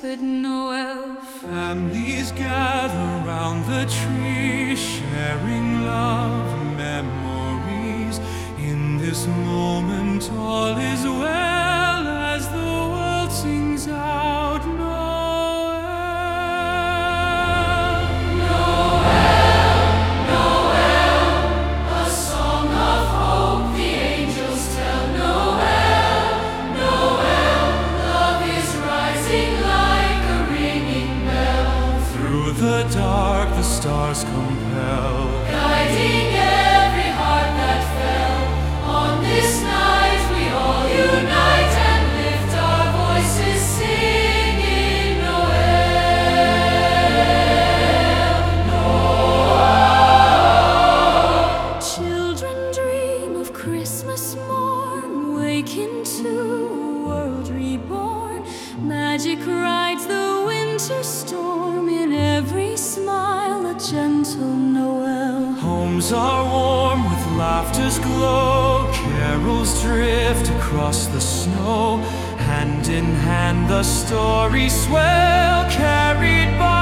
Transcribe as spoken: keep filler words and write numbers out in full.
whispered Noel. Families gather round the tree, sharing love and memories. In this moment all is well as the world sings out Noel. Noel, Noel, a song of hope the angels tell. Noel, Noel, love is rising like a ringing bell. Through the dark the stars compel, Guiding every heart that fell. On this night we all unite and lift our voices singing Noel, Noel. Children dream of Christmas morn, wake into a world reborn. Magic rides the winter storm, in every smile a gentle Noel. homes are warm with laughter's glow, carols drift across the snow. Hand in hand the stories swell, carried by